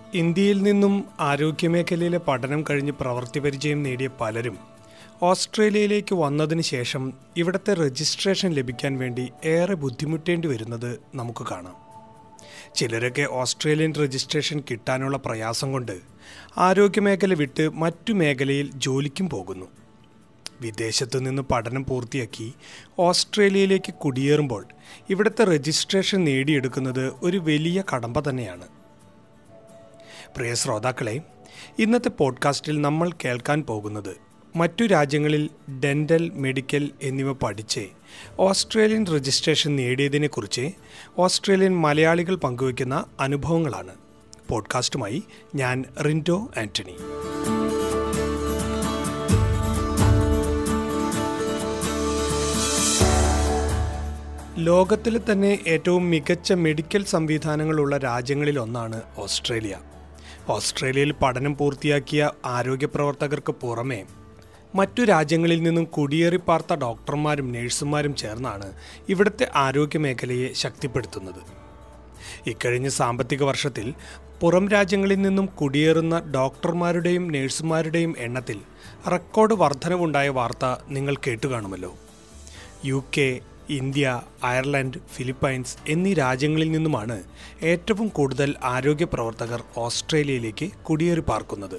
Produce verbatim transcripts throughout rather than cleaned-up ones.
ഇന്ത്യയിൽ നിന്നും ആരോഗ്യമേഖലയിലെ പഠനം കഴിഞ്ഞ് പ്രവൃത്തി പരിചയം നേടിയ പലരും ഓസ്ട്രേലിയയിലേക്ക് വന്നതിന് ശേഷം ഇവിടുത്തെ രജിസ്ട്രേഷൻ ലഭിക്കാൻ വേണ്ടി ഏറെ ബുദ്ധിമുട്ടേണ്ടി വരുന്നത് നമുക്ക് കാണാം. ചിലരൊക്കെ ഓസ്ട്രേലിയൻ രജിസ്ട്രേഷൻ കിട്ടാനുള്ള പ്രയാസം കൊണ്ട് ആരോഗ്യമേഖല വിട്ട് മറ്റു മേഖലയിൽ ജോലിക്കും പോകുന്നു. വിദേശത്തു നിന്ന് പഠനം പൂർത്തിയാക്കി ഓസ്ട്രേലിയയിലേക്ക് കുടിയേറുമ്പോൾ ഇവിടുത്തെ രജിസ്ട്രേഷൻ നേടിയെടുക്കുന്നത് ഒരു വലിയ കടമ്പ തന്നെയാണ്. പ്രിയ ശ്രോതാക്കളെ, ഇന്നത്തെ പോഡ്കാസ്റ്റിൽ നമ്മൾ കേൾക്കാൻ പോകുന്നത് മറ്റു രാജ്യങ്ങളിൽ ഡെൻ്റൽ, മെഡിക്കൽ എന്നിവ പഠിച്ച് ഓസ്ട്രേലിയൻ രജിസ്ട്രേഷൻ നേടിയതിനെക്കുറിച്ച് ഓസ്ട്രേലിയൻ മലയാളികൾ പങ്കുവയ്ക്കുന്ന അനുഭവങ്ങളാണ്. പോഡ്കാസ്റ്റുമായി ഞാൻ റിൻറ്റോ ആൻ്റണി. ലോകത്തിലെ തന്നെ ഏറ്റവും മികച്ച മെഡിക്കൽ സംവിധാനങ്ങളുള്ള രാജ്യങ്ങളിലൊന്നാണ് ഓസ്ട്രേലിയ. ഓസ്ട്രേലിയയിൽ പഠനം പൂർത്തിയാക്കിയ ആരോഗ്യ പ്രവർത്തകർക്ക് പുറമെ മറ്റു രാജ്യങ്ങളിൽ നിന്നും കുടിയേറിപ്പാർത്ത ഡോക്ടർമാരും നഴ്സുമാരും ചേർന്നാണ് ഇവിടുത്തെ ആരോഗ്യ മേഖലയെ ശക്തിപ്പെടുത്തുന്നത്. ഇക്കഴിഞ്ഞ സാമ്പത്തിക വർഷത്തിൽ പുറം രാജ്യങ്ങളിൽ നിന്നും കുടിയേറുന്ന ഡോക്ടർമാരുടെയും നഴ്സുമാരുടെയും എണ്ണത്തിൽ റെക്കോർഡ് വർധനവുണ്ടായ വാർത്ത നിങ്ങൾ കേട്ടുകാണുമല്ലോ. U K, India, Ireland, Philippines എന്നീ രാജ്യങ്ങളിൽ നിന്നുമാണ് ഏറ്റവും കൂടുതൽ ആരോഗ്യ പ്രവർത്തകർ ഓസ്ട്രേലിയയിലേക്ക് കുടിയേറി പാർക്കുന്നത്.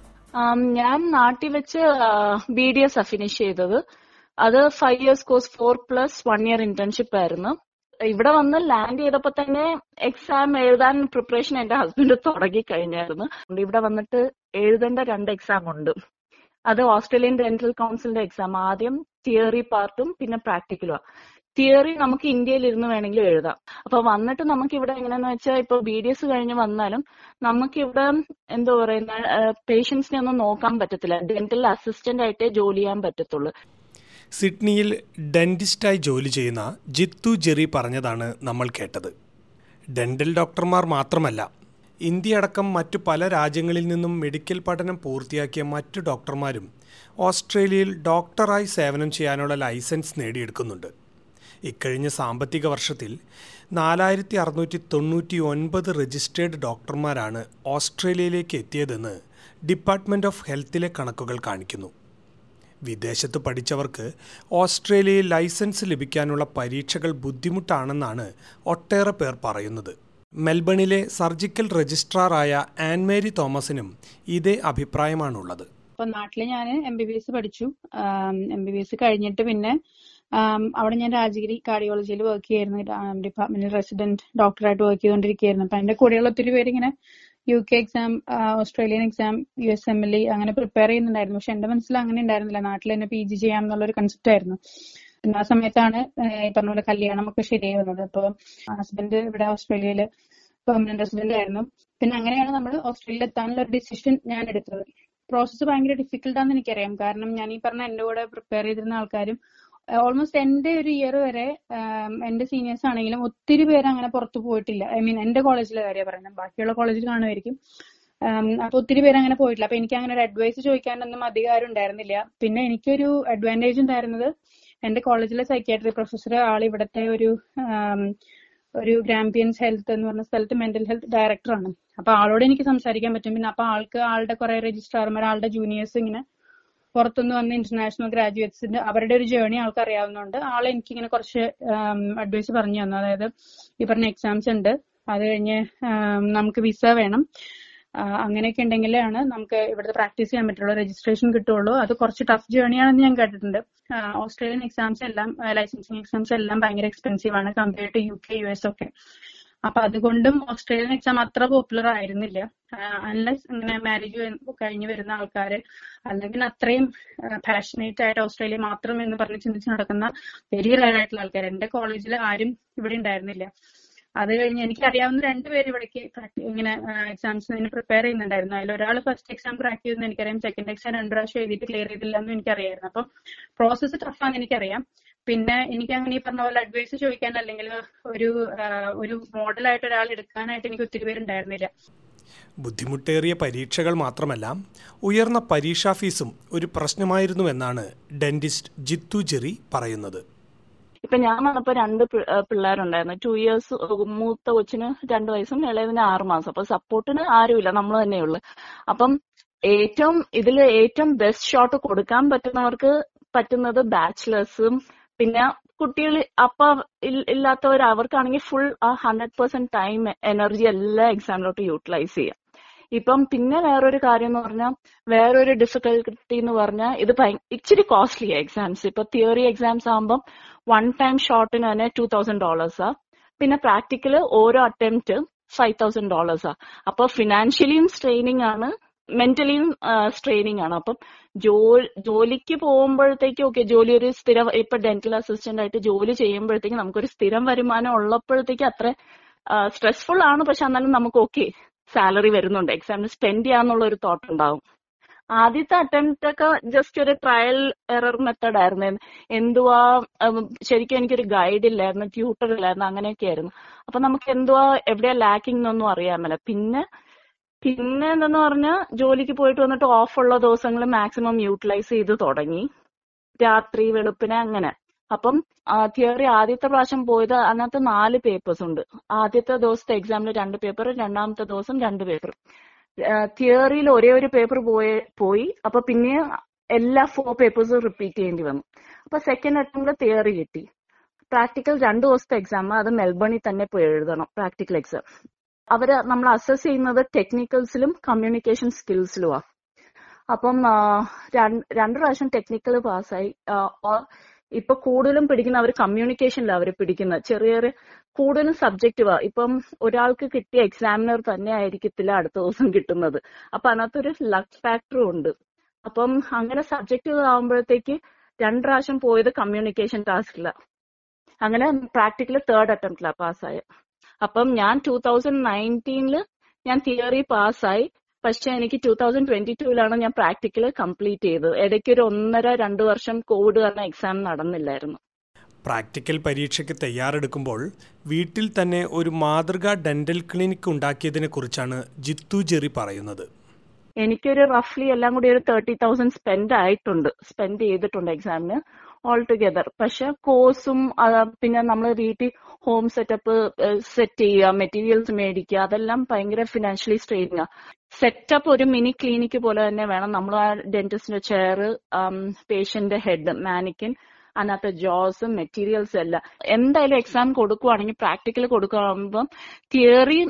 ഞാൻ നാട്ടിൽ വെച്ച് ബി ഡി എസ് ഫിനിഷ് ചെയ്തത്. അത് five years course, four plus one year internship ആയിരുന്നു. ഇവിടെ വന്ന് ലാൻഡ് ചെയ്തപ്പോ തന്നെ എക്സാം എഴുതാൻ പ്രിപ്പറേഷൻ എന്റെ ഹസ്ബൻഡ് തുടങ്ങി കഴിഞ്ഞായിരുന്നു. ഇവിടെ വന്നിട്ട് എഴുതേണ്ട രണ്ട് എക്സാം ഉണ്ട്. അത് ഓസ്ട്രേലിയൻ ഡെന്റൽ കൗൺസിലിന്റെ എക്സാം. ആദ്യം തിയറി പാർട്ടും പിന്നെ പ്രാക്ടിക്കലും. തിയറി നമുക്ക് ഇന്ത്യയിൽ ഇരുന്ന് വേണമെങ്കിലും എഴുതാം. അപ്പൊ വന്നിട്ട് നമുക്ക് ഇവിടെ എങ്ങനെയാന്ന് വെച്ചാൽ ഇപ്പൊ ബി ഡി എസ് കഴിഞ്ഞ് വന്നാലും നമുക്കിവിടെ എന്താ പറയുന്ന പേഷ്യൻസിനെ ഒന്നും നോക്കാൻ പറ്റത്തില്ല. ഡെന്റൽ അസിസ്റ്റന്റ് ആയിട്ടേ ജോലി ചെയ്യാൻ പറ്റത്തുള്ളൂ. സിഡ്നിയിൽ ഡെന്റിസ്റ്റായി ജോലി ചെയ്യുന്ന ജിത്തു ജെറി പറഞ്ഞതാണ് നമ്മൾ കേട്ടത്. ഡെന്റൽ ഡോക്ടർമാർ മാത്രമല്ല, ഇന്ത്യ അടക്കം മറ്റു പല രാജ്യങ്ങളിൽ നിന്നും മെഡിക്കൽ പഠനം പൂർത്തിയാക്കിയ മറ്റു ഡോക്ടർമാരും ഓസ്ട്രേലിയയിൽ ഡോക്ടറായി സേവനം ചെയ്യാനുള്ള ലൈസൻസ് നേടിയെടുക്കുന്നുണ്ട്. ഇക്കഴിഞ്ഞ സാമ്പത്തിക വർഷത്തിൽ നാലായിരത്തി അറുന്നൂറ്റി തൊണ്ണൂറ്റി ഒൻപത് രജിസ്റ്റേർഡ് ഡോക്ടർമാരാണ് ഓസ്ട്രേലിയയിലേക്ക് എത്തിയതെന്ന് ഡിപ്പാർട്ട്മെൻറ്റ് ഓഫ് ഹെൽത്തിലെ കണക്കുകൾ കാണിക്കുന്നു. വിദേശത്ത് പഠിച്ചവർക്ക് ഓസ്ട്രേലിയയിൽ ലൈസൻസ് ലഭിക്കാനുള്ള പരീക്ഷകൾ ബുദ്ധിമുട്ടാണെന്നാണ് ഒട്ടേറെ പേർ പറയുന്നത്. മെൽബണിലെ സർജിക്കൽ രജിസ്ട്രാറായ ആൻമേരി തോമസിനും ഇതേ അഭിപ്രായമാണുള്ളത്. ഇപ്പൊ നാട്ടില് ഞാൻ എം ബി ബി എസ് പഠിച്ചു. എം ബി ബി എസ് കഴിഞ്ഞിട്ട് പിന്നെ അവിടെ ഞാൻ രാജഗിരി കാർഡിയോളജിയിൽ വർക്ക് ചെയ്യായിരുന്നു. ഡിപ്പാർട്ട്മെന്റിൽ റെസിഡന്റ് ഡോക്ടറായിട്ട് വർക്ക് ചെയ്തുകൊണ്ടിരിക്കുകയായിരുന്നു. അപ്പൊ എന്റെ കൂടെയുള്ള ഒത്തിരി പേര് ഇങ്ങനെ U K exam, Australian exam, U S M L E അങ്ങനെ പ്രിപ്പയർ ചെയ്യുന്നുണ്ടായിരുന്നു. പക്ഷെ എന്റെ മനസ്സിൽ അങ്ങനെ ഉണ്ടായിരുന്നില്ല. നാട്ടിൽ തന്നെ പി ജി ചെയ്യാം എന്നുള്ളൊരു കൺസെപ്റ്റ് ആയിരുന്നു. പിന്നെ ആ സമയത്താണ് ഈ പറഞ്ഞ പോലെ കല്യാണം ഒക്കെ ശരിയായി വന്നത്. അപ്പൊ ഹസ്ബൻഡ് ഇവിടെ ഓസ്ട്രേലിയയിൽ പെർമനന്റ് റെസിഡന്റ് ആയിരുന്നു. പിന്നെ അങ്ങനെയാണ് നമ്മൾ ഓസ്ട്രേലിയയിൽ എത്താനുള്ള ഒരു ഡിസിഷൻ ഞാൻ എടുത്തത്. പ്രോസസ്സ് ഭയങ്കര ഡിഫിക്കൽട്ടാന്ന് എനിക്കറിയാം. കാരണം ഞാൻ ഈ പറഞ്ഞ എന്റെ കൂടെ പ്രിപ്പയർ ചെയ്തിരുന്ന ആൾക്കാരും ഓൾമോസ്റ്റ് എന്റെ ഒരു ഇയർ വരെ എന്റെ സീനിയേഴ്സ് ആണെങ്കിലും ഒത്തിരി പേര് അങ്ങനെ പുറത്തു പോയിട്ടില്ല. ഐ മീൻ എന്റെ കോളേജിലെ കാര്യം പറയുന്നത്, ബാക്കിയുള്ള കോളേജിൽ കാണുമായിരിക്കും. അപ്പൊ ഒത്തിരി പേര് അങ്ങനെ പോയിട്ടില്ല. അപ്പൊ എനിക്ക് അങ്ങനെ ഒരു അഡ്വൈസ് ചോദിക്കാനൊന്നും അധികാരം ഉണ്ടായിരുന്നില്ല. പിന്നെ എനിക്കൊരു അഡ്വാൻറ്റേജ് ഉണ്ടായിരുന്നത് എന്റെ കോളേജിലെ സൈക്യാട്രി പ്രൊഫസർ ആൾ ഇവിടുത്തെ ഒരു ഒരു ഗ്രാമ്പിയൻസ് ഹെൽത്ത് എന്ന് പറഞ്ഞ സ്ഥലത്ത് മെന്റൽ ഹെൽത്ത് ഡയറക്ടറാണ്. അപ്പൊ ആളോട് എനിക്ക് സംസാരിക്കാൻ പറ്റും. പിന്നെ അപ്പൊ ആൾക്ക് ആളുടെ കുറെ രജിസ്ട്രാർമാർ, ആളുടെ ജൂനിയേഴ്സ് ഇങ്ങനെ പുറത്തുനിന്ന് വന്ന ഇന്റർനാഷണൽ ഗ്രാജുവേറ്റ്സിന്റെ അവരുടെ ഒരു ജേർണി ആൾക്ക് അറിയാവുന്നതുകൊണ്ട് ആൾ എനിക്കിങ്ങനെ കുറച്ച് അഡ്വൈസ് പറഞ്ഞു തന്നു. അതായത് ഈ പറഞ്ഞ എക്സാംസ് ഉണ്ട്, അത് കഴിഞ്ഞ് നമുക്ക് വിസ വേണം, അങ്ങനെയൊക്കെ ഉണ്ടെങ്കിലാണ് നമുക്ക് ഇവിടുത്തെ പ്രാക്ടീസ് ചെയ്യാൻ പറ്റുള്ളൂ, രജിസ്ട്രേഷൻ കിട്ടുള്ളൂ. അത് കുറച്ച് ടഫ് ജേർണിയാണെന്ന് ഞാൻ കേട്ടിട്ടുണ്ട്. ഓസ്ട്രേലിയൻ എക്സാംസ് എല്ലാം, ലൈസൻസിങ് എക്സാംസ് എല്ലാം ഭയങ്കര എക്സ്പെൻസീവ് ആണ് compared to U K, U S ഒക്കെ. അപ്പൊ അതുകൊണ്ടും ഓസ്ട്രേലിയൻ എക്സാം അത്ര പോപ്പുലർ ആയിരുന്നില്ല. അൺലെസ് ഇങ്ങനെ മാരേജ് കഴിഞ്ഞ് വരുന്ന ആൾക്കാര് അല്ലെങ്കിൽ അത്രയും പാഷനേറ്റ് ആയിട്ട് ഓസ്ട്രേലിയ മാത്രം എന്ന് പറഞ്ഞ് ചിന്തിച്ച് നടക്കുന്ന വെരി റയർ ആയിട്ടുള്ള ആൾക്കാർ എന്റെ കോളേജിൽ ആരും ഇവിടെ ഉണ്ടായിരുന്നില്ല. അത് കഴിഞ്ഞ് എനിക്കറിയാവുന്ന രണ്ടുപേര് ഇവിടേക്ക് ഇങ്ങനെ എക്സാംസിന് പ്രിപ്പയർ ചെയ്യുന്നുണ്ടായിരുന്നു. അതിൽ ഒരാൾ ഫസ്റ്റ് എക്സാം ക്രാക്ക് ചെയ്തെന്ന് എനിക്കറിയാം, സെക്കൻഡ് എക്സാം രണ്ടു പ്രാവശ്യം എഴുതിയിട്ട് ക്ലിയർ ചെയ്തില്ല എന്നും എനിക്കറിയായിരുന്നു. അപ്പം പ്രോസസ്സ് ടഫാന്ന് എനിക്കറിയാം. പിന്നെ എനിക്ക് അങ്ങനെ ഈ പറഞ്ഞ പോലെ അഡ്വൈസ് ചോദിക്കാൻ അല്ലെങ്കിൽ ഒരു ഒരു മോഡലായിട്ട് ഒരാൾ എടുക്കാനായിട്ട് എനിക്ക് ഒത്തിരി പേരുണ്ടായിരുന്നില്ല. ബുദ്ധിമുട്ടേറിയ പരീക്ഷകൾ മാത്രമല്ല, ഉയർന്ന പരീക്ഷാ ഫീസും ഒരു പ്രശ്നമായിരുന്നുവെന്നാണ് ഡെന്റിസ്റ്റ് ജിത്തു ജെറി പറയുന്നത്. ഇപ്പൊ ഞാൻ വന്നപ്പോ രണ്ട് പിള്ളേരുണ്ടായിരുന്നു. ടു ഇയേഴ്സ് മൂത്ത കൊച്ചിന് രണ്ടു വയസ്സും ഇളയതിന് ആറ് മാസം. അപ്പൊ സപ്പോർട്ടിന് ആരുമില്ല, നമ്മൾ തന്നെയുള്ളു. അപ്പം ഏറ്റവും ഇതിൽ ഏറ്റവും ബെസ്റ്റ് ഷോട്ട് കൊടുക്കാൻ പറ്റുന്നവർക്ക് പറ്റുന്നത് ബാച്ചിലേഴ്സും പിന്നെ കുട്ടികൾ അപ്പ ഇല്ലാത്തവർ, അവർക്കാണെങ്കിൽ ഫുൾ ആ ഹൺഡ്രഡ് പെർസെന്റ് ടൈം എനർജി എല്ലാ എക്സാമിലോട്ട് യൂട്ടിലൈസ് ചെയ്യാം. ഇപ്പം പിന്നെ വേറൊരു കാര്യം എന്ന് പറഞ്ഞാൽ, വേറൊരു ഡിഫിക്കൽട്ടി എന്ന് പറഞ്ഞാൽ ഇത് ഇച്ചിരി കോസ്റ്റ്ലി എക്സാംസ്. ഇപ്പൊ തിയറി എക്സാംസ് ആകുമ്പോൾ വൺ ടൈം ഷോട്ടിന് തന്നെ ടു തൗസൻഡ് ഡോളേഴ്സാ. പിന്നെ പ്രാക്ടിക്കല് ഓരോ അറ്റംപ്റ്റ് ഫൈവ് തൗസൻഡ് ഡോളേഴ്സാ. അപ്പൊ ഫിനാൻഷ്യലിയും സ്ട്രെയിനിങ് ആണ്, മെന്റലിയും സ്ട്രെയിനിങ് ആണ്. അപ്പം ജോലിക്ക് പോകുമ്പോഴത്തേക്ക് ഓക്കെ, ജോലി ഒരു സ്ഥിരം, ഇപ്പൊ ഡെന്റൽ അസിസ്റ്റന്റ് ആയിട്ട് ജോലി ചെയ്യുമ്പോഴത്തേക്ക് നമുക്കൊരു സ്ഥിരം വരുമാനം ഉള്ളപ്പോഴത്തേക്ക് അത്ര സ്ട്രെസ്ഫുൾ ആണ്. പക്ഷെ എന്നാലും നമുക്ക് ഓക്കെ സാലറി വരുന്നുണ്ട്, എക്സാമിന് സ്പെൻഡ് ചെയ്യാന്നുള്ള ഒരു തോട്ട് ഉണ്ടാവും. ആദ്യത്തെ അറ്റംപ്റ്റ് ഒക്കെ ജസ്റ്റ് ഒരു ട്രയൽ എറർ മെത്തേഡ് ആയിരുന്നു. എന്തുവാ ശരിക്കും എനിക്കൊരു ഗൈഡ് ഇല്ലായിരുന്നു, ട്യൂട്ടർ ഇല്ലായിരുന്നു, അങ്ങനെയൊക്കെ ആയിരുന്നു. അപ്പൊ നമുക്ക് എന്തുവാ എവിടെയാ ലാക്കിംഗ് എന്നൊന്നും അറിയാമല്ല. പിന്നെ പിന്നെ എന്തെന്ന് പറഞ്ഞാൽ ജോലിക്ക് പോയിട്ട് വന്നിട്ട് ഓഫുള്ള ദിവസങ്ങൾ മാക്സിമം യൂട്ടിലൈസ് ചെയ്ത് തുടങ്ങി, രാത്രി വെളുപ്പിനെ അങ്ങനെ. അപ്പം തിയറി ആദ്യത്തെ പ്രാവശ്യം പോയത് അതിനകത്ത് നാല് പേപ്പേഴ്സ് ഉണ്ട്. ആദ്യത്തെ ദിവസത്തെ എക്സാമിൽ രണ്ട് പേപ്പർ, രണ്ടാമത്തെ ദിവസം രണ്ട് പേപ്പർ. തിയറിയിൽ ഒരേ ഒരു പേപ്പർ പോയി പോയി അപ്പൊ പിന്നെ എല്ലാ ഫോർ പേപ്പേഴ്സും റിപ്പീറ്റ് ചെയ്യേണ്ടി വന്നു. അപ്പൊ സെക്കൻഡ് അറ്റംപ്റ്റിൽ തിയറി കിട്ടി. പ്രാക്ടിക്കൽ രണ്ടു ദിവസത്തെ എക്സാം, അത് മെൽബണിൽ തന്നെ പോയി എഴുതണം പ്രാക്ടിക്കൽ എക്സാം. അവര് നമ്മൾ അസസ് ചെയ്യുന്നത് ടെക്നിക്കൽസിലും കമ്മ്യൂണിക്കേഷൻ സ്കിൽസിലുമാണ്. അപ്പം രണ്ടു പ്രാവശ്യം ടെക്നിക്കൽ പാസ്സായി. ഇപ്പൊ കൂടുതലും പിടിക്കുന്ന അവർ കമ്മ്യൂണിക്കേഷനിലാണ് അവർ പിടിക്കുന്നത്. ചെറിയ ചെറിയ കൂടുതലും സബ്ജക്റ്റീവാ. ഇപ്പം ഒരാൾക്ക് കിട്ടിയ എക്സാമിനർ തന്നെ ആയിരിക്കത്തില്ല അടുത്ത ദിവസം കിട്ടുന്നത്. അപ്പൊ അതിനകത്തൊരു ലക്ക് ഫാക്ടറും ഉണ്ട്. അപ്പം അങ്ങനെ സബ്ജക്റ്റീവ് ആവുമ്പോഴത്തേക്ക് രണ്ട് പ്രാവശ്യം പോയത് കമ്മ്യൂണിക്കേഷൻ ടാസ്കിലാണ്. അങ്ങനെ പ്രാക്ടിക്കൽ തേർഡ് അറ്റംപ്റ്റിലാണ് പാസ്സായത്. അപ്പം ഞാൻ ടൂ തൗസൻഡ് നയൻറ്റീനില് ഞാൻ തിയറി പാസ്സായി. പക്ഷെ എനിക്ക് ടൂ തൗസൻഡ് ട്വന്റി ടൂവിലാണ് ഞാൻ പ്രാക്ടിക്കൽ കംപ്ലീറ്റ് ചെയ്തത്. ഇടയ്ക്ക് ഒരു ഒന്നര രണ്ട് വർഷം കോവിഡ് കാരണം എക്സാം നടന്നില്ലായിരുന്നു. പ്രാക്ടിക്കൽ പരീക്ഷയ്ക്ക് തയ്യാറെടുക്കുമ്പോൾ വീട്ടിൽ തന്നെ ഒരു മാതൃകാ ഡെന്റൽ ക്ലിനിക് ഉണ്ടാക്കിയതിനെ കുറിച്ചാണ് ജിത്തു ജെറി പറയുന്നത്. എനിക്കൊരു റഫ്ലി എല്ലാം കൂടി ഒരു തേർട്ടി തൗസൻഡ് സ്പെൻഡ് ആയിട്ടുണ്ട്, സ്പെൻഡ് ചെയ്തിട്ടുണ്ട് എക്സാമിന് ഓൾ ടുഗെദർ. പക്ഷെ കോഴ്സും പിന്നെ നമ്മൾ വീട്ടിൽ ഹോം സെറ്റപ്പ് സെറ്റ് ചെയ്യുക, മെറ്റീരിയൽസ് മേടിക്കുക, അതെല്ലാം ഭയങ്കര ഫിനാൻഷ്യലി സ്ട്രെയിനിങ്. സെറ്റപ്പ് ഒരു മിനി ക്ലിനിക്ക് പോലെ തന്നെ വേണം. നമ്മൾ ആ ഡെന്റിസ്റ്റിന്റെ ചെയർ, പേഷ്യന്റ് ഹെഡ്, മാനിക്കൻ, അതിനകത്ത് ജോസും മെറ്റീരിയൽസും എല്ലാം. എന്തായാലും എക്സാം കൊടുക്കുവാണെങ്കിൽ പ്രാക്ടിക്കൽ കൊടുക്കുമ്പോൾ തിയറി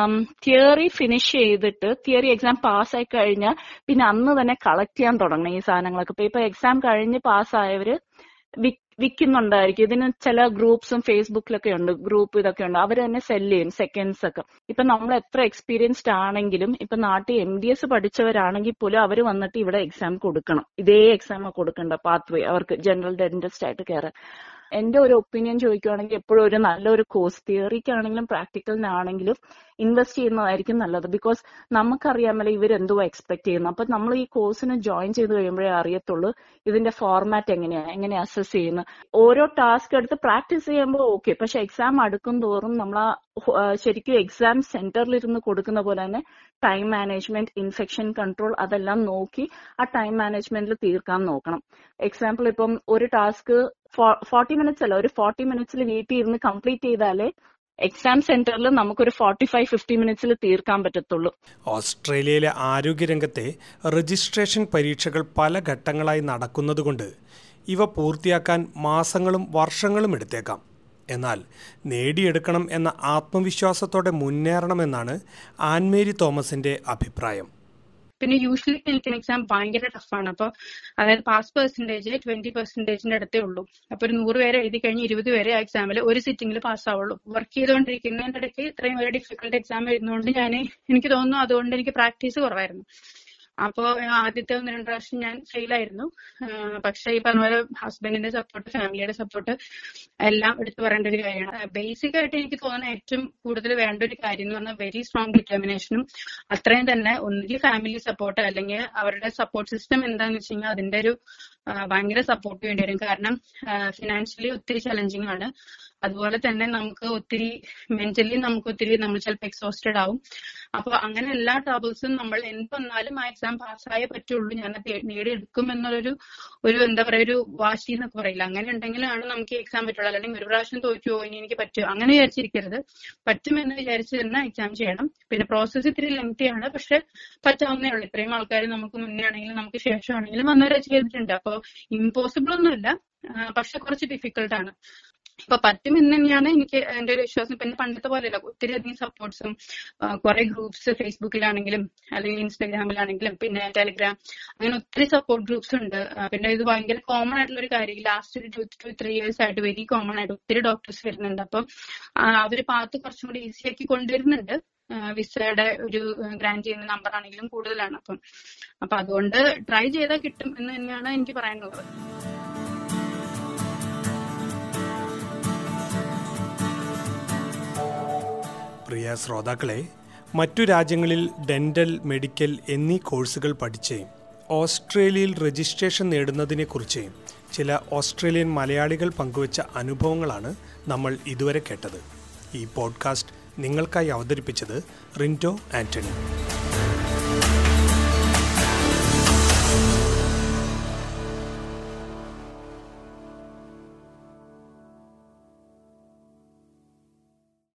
തിയറി ഫിനിഷ് ചെയ്തിട്ട് തിയറി എക്സാം പാസ്സായി കഴിഞ്ഞാൽ പിന്നെ അന്ന് തന്നെ കളക്ട് ചെയ്യാൻ തുടങ്ങണം ഈ സാധനങ്ങളൊക്കെ. ഇപ്പൊ എക്സാം കഴിഞ്ഞ് പാസ്സായവര് വിൽക്കുന്നുണ്ടായിരിക്കും. ഇതിന് ചില ഗ്രൂപ്പ്സും ഫേസ്ബുക്കിലൊക്കെ ഉണ്ട്, ഗ്രൂപ്പ് ഇതൊക്കെ ഉണ്ട്. അവർ തന്നെ സെല്ല് ചെയ്യും സെക്കൻഡ്സ് ഒക്കെ. ഇപ്പൊ നമ്മൾ എത്ര എക്സ്പീരിയൻസ്ഡ് ആണെങ്കിലും ഇപ്പൊ നാട്ടിൽ എം ഡി എസ് പഠിച്ചവരാണെങ്കിൽ പോലും അവർ വന്നിട്ട് ഇവിടെ എക്സാം കൊടുക്കണം. ഇതേ എക്സാം കൊടുക്കണ്ട പാത്ത് വേ അവർക്ക് ജനറൽ ഡെന്റിസ്റ്റ് ആയിട്ട് കയറാൻ. എന്റെ ഒരു ഒപ്പീനിയൻ ചോദിക്കുകയാണെങ്കിൽ എപ്പോഴും ഒരു നല്ലൊരു കോഴ്സ് തിയറിക്കാണെങ്കിലും പ്രാക്ടിക്കലിനാണെങ്കിലും ഇൻവെസ്റ്റ് ചെയ്യുന്നതായിരിക്കും നല്ലത്. ബിക്കോസ് നമുക്കറിയാമല്ലോ ഇവരെന്തുവാ എക്സ്പെക്ട് ചെയ്യുന്നത്. അപ്പൊ നമ്മൾ ഈ കോഴ്സിന് ജോയിൻ ചെയ്ത് കഴിയുമ്പോഴേ അറിയത്തുള്ളൂ ഇതിന്റെ ഫോർമാറ്റ് എങ്ങനെയാണ്, എങ്ങനെ അസസ് ചെയ്യുന്നത്. ഓരോ ടാസ്ക് എടുത്ത് പ്രാക്ടീസ് ചെയ്യുമ്പോൾ ഓക്കെ, പക്ഷെ എക്സാം അടുക്കും തോറും നമ്മൾ ആ ശരിക്കും എക്സാം സെന്ററിലിരുന്ന് കൊടുക്കുന്ന പോലെ തന്നെ ടൈം മാനേജ്മെന്റ്, ഇൻഫെക്ഷൻ കൺട്രോൾ അതെല്ലാം നോക്കി ആ ടൈം മാനേജ്മെന്റിൽ തീർക്കാൻ നോക്കണം. എക്സാമ്പിൾ ഇപ്പം ഒരു ടാസ്ക് ഫോർട്ടി മിനിറ്റ്സ് അല്ല, ഒരു ഫോർട്ടി മിനിറ്റ്സിൽ വീട്ടിൽ ഇരുന്ന് കംപ്ലീറ്റ് ചെയ്താലേ എക്സാം സെന്ററിൽ നമുക്കൊരു ഫോർട്ടി ഫൈവ് ഫിഫ്റ്റി മിനിറ്റ്സിൽ തീർക്കാൻ പറ്റത്തുള്ളൂ. ഓസ്ട്രേലിയയിലെ ആരോഗ്യരംഗത്തെ രജിസ്ട്രേഷൻ പരീക്ഷകൾ പല ഘട്ടങ്ങളായി നടക്കുന്നതുകൊണ്ട് ഇവ പൂർത്തിയാക്കാൻ മാസങ്ങളും വർഷങ്ങളും എടുത്തേക്കാം. എന്നാൽ നേടിയെടുക്കണം എന്ന ആത്മവിശ്വാസത്തോടെ മുന്നേറണമെന്നാണ് ആൻമേരി തോമസിന്റെ അഭിപ്രായം. പിന്നെ യൂഷ്വലി ക്ലിനിക്കൽ എക്സാം ഭയങ്കര ടഫാണ്. അപ്പൊ അതായത് പാസ് പെർസെന്റേജ് ട്വന്റി പെർസെന്റേജിന്റെ അടുത്തേ ഉള്ളൂ. അപ്പൊ ഒരു നൂറ് പേരെ എഴുതി കഴിഞ്ഞ് ഇരുപത് പേരെ ആ എക്സാമിൽ ഒരു സിറ്റിംഗിൽ പാസ് ആവുള്ളൂ. വർക്ക് ചെയ്തുകൊണ്ടിരിക്കുന്നതിന്റെ ഇടയ്ക്ക് ഇത്രയും ഒരു ഡിഫിക്കൽട്ട് എക്സാം എഴുതുന്നതുകൊണ്ട് ഞാൻ എനിക്ക് തോന്നുന്നു അതുകൊണ്ട് എനിക്ക് പ്രാക്ടീസ് കുറവായിരുന്നു. അപ്പോ ആദ്യത്തെ ഒന്ന് രണ്ട് പ്രാവശ്യം ഞാൻ ഫെയിലായിരുന്നു. പക്ഷെ ഈ പറഞ്ഞ പോലെ ഹസ്ബൻഡിന്റെ സപ്പോർട്ട്, ഫാമിലിയുടെ സപ്പോർട്ട് എല്ലാം എടുത്തു പറയേണ്ട ഒരു കാര്യമാണ്. ബേസിക് ആയിട്ട് എനിക്ക് തോന്നുന്ന ഏറ്റവും കൂടുതൽ വേണ്ട ഒരു കാര്യം എന്ന് പറഞ്ഞാൽ വെരി സ്ട്രോങ് ഡിറ്റർമിനേഷനും അത്രയും തന്നെ ഒന്നുകിൽ ഫാമിലി സപ്പോർട്ട് അല്ലെങ്കിൽ അവരുടെ സപ്പോർട്ട് സിസ്റ്റം എന്താന്ന് വെച്ച് കഴിഞ്ഞാൽ അതിന്റെ ഒരു ഭയങ്കര സപ്പോർട്ട് വേണ്ടി വരും. കാരണം ഫിനാൻഷ്യലി ഒത്തിരി ചലഞ്ചിങ് ആണ്. അതുപോലെ തന്നെ നമുക്ക് ഒത്തിരി മെന്റലി നമുക്ക് ഒത്തിരി നമ്മൾ ചിലപ്പോൾ എക്സോസ്റ്റഡ് ആവും. അപ്പൊ അങ്ങനെ എല്ലാ ട്രബിൾസും നമ്മൾ എന്ത് വന്നാലും ആ എക്സാം പാസ്സായേ പറ്റുള്ളൂ, ഞാൻ നേടിയെടുക്കും എന്നുള്ളൊരു ഒരു എന്താ പറയാ ഒരു വാശി എന്നൊക്കെ പറയില്ല, അങ്ങനെ ഉണ്ടെങ്കിലാണ് നമുക്ക് എക്സാം പറ്റുള്ളൂ. അല്ലെങ്കിൽ ഒരു പ്രാവശ്യം തോറ്റു ഇനി എനിക്ക് പറ്റും അങ്ങനെ വിചാരിച്ചിരിക്കരുത്. പറ്റുമെന്ന് വിചാരിച്ച് തന്നെ എക്സാം ചെയ്യണം. പിന്നെ പ്രോസസ്സ് ഇത്തിരി ലെങ്തിയാണ്, പക്ഷെ പറ്റാവുന്നേ ഉള്ളൂ. ഇത്രയും ആൾക്കാർ നമുക്ക് മുന്നേ ആണെങ്കിലും നമുക്ക് ശേഷമാണെങ്കിലും വന്നവരെ ചെയ്തിട്ടുണ്ട്. അപ്പൊ ഇമ്പോസിബിൾ ഒന്നുമില്ല, പക്ഷെ കുറച്ച് ഡിഫിക്കൽട്ട് ആണ്. അപ്പൊ പറ്റുമെന്ന് തന്നെയാണ് എനിക്ക് എന്റെ ഒരു വിശ്വാസം. പിന്നെ പണ്ടത്തെ പോലെയല്ല, ഒത്തിരി അധികം സപ്പോർട്ട്സും കുറെ ഗ്രൂപ്പ്സ് ഫേസ്ബുക്കിലാണെങ്കിലും അല്ലെങ്കിൽ ഇൻസ്റ്റാഗ്രാമിലാണെങ്കിലും പിന്നെ ടെലിഗ്രാം, അങ്ങനെ ഒത്തിരി സപ്പോർട്ട് ഗ്രൂപ്പ്സ് ഉണ്ട്. പിന്നെ ഇത് ഭയങ്കര കോമൺ ആയിട്ടുള്ള ഒരു കാര്യം, ലാസ്റ്റ് ഒരു ടു ടു ത്രീ ഇയേഴ്സ് ആയിട്ട് വെരി കോമൺ ആയിട്ട് ഒത്തിരി ഡോക്ടേഴ്സ് വരുന്നുണ്ട്. അപ്പം അവര് പാത്ത് കുറച്ചും കൂടി ഈസി ആക്കി കൊണ്ടുവരുന്നുണ്ട്. വിസയുടെ ഒരു ഗ്രാൻഡ് ചെയ്യുന്ന നമ്പർ ആണെങ്കിലും കൂടുതലാണ്. അപ്പം അപ്പൊ അതുകൊണ്ട് ട്രൈ ചെയ്താൽ കിട്ടും എന്ന് തന്നെയാണ് എനിക്ക് പറയാനുള്ളത്. പ്രിയ ശ്രോതാക്കളെ, മറ്റു രാജ്യങ്ങളിൽ ഡെന്റൽ, മെഡിക്കൽ എന്നീ കോഴ്സുകൾ പഠിച്ച് ഓസ്ട്രേലിയയിൽ രജിസ്ട്രേഷൻ നേടുന്നതിനെക്കുറിച്ച് ചില ഓസ്ട്രേലിയൻ മലയാളികൾ പങ്കുവച്ച അനുഭവങ്ങളാണ് നമ്മൾ ഇതുവരെ കേട്ടത്. ഈ പോഡ്കാസ്റ്റ് നിങ്ങൾക്കായി അവതരിപ്പിച്ചത് റിൻറ്റോ ആന്റണി.